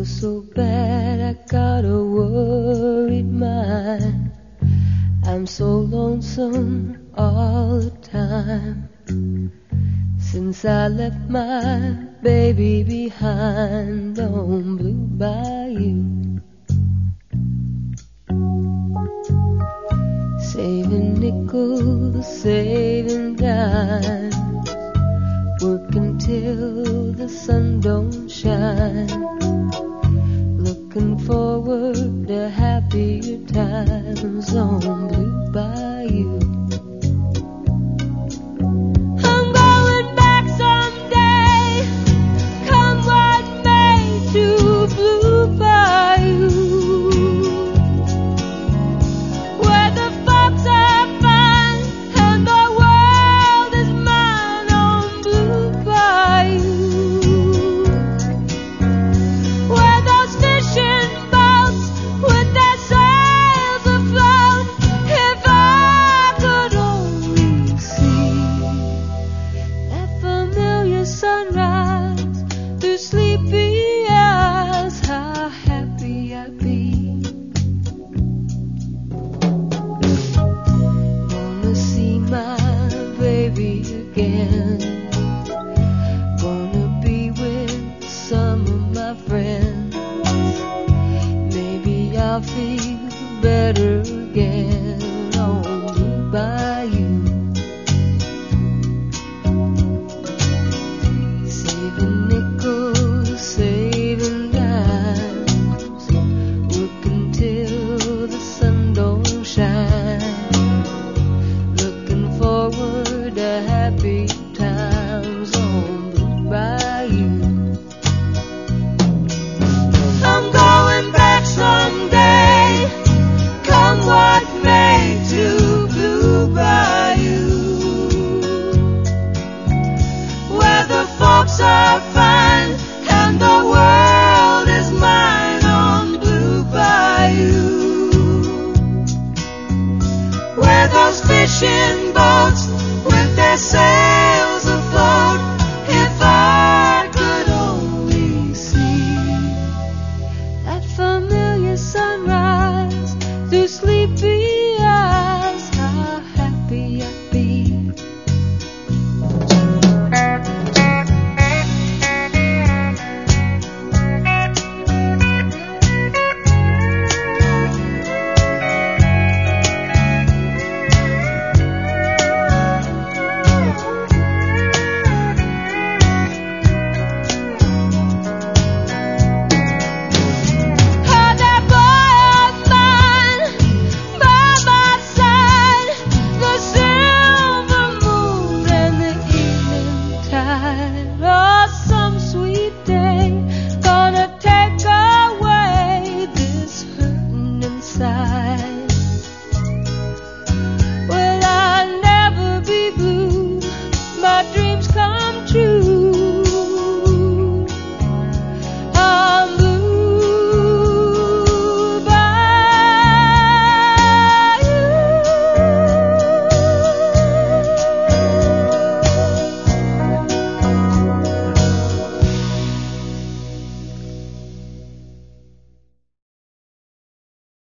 so bad I got a worried mind. I'm so lonesome all the time. Since I left my baby behind on Blue Bayou. Saving nickels, saving dimes, working till the sun don't shine, looking forward to happier times on Blue Bayou. I'm going back someday, come what may, to Blue Bayou, where the folks are fine and the world is mine on Blue Bayou, where those fishing boats with their sails afloat, if I could only see that familiar sunrise through sleepy eyes, how happy I'd be. Wanna see my baby again, wanna be with some of my friends. Maybe I'll feel better again on Blue Bayou. Saving nickels, saving dimes, working till the sun don't shine, looking forward to happy times on Blue Bayou. I'm going back someday, come what may, to Blue Bayou, where the folks are fine and the world is mine on Blue Bayou, where those fishing boats with their sails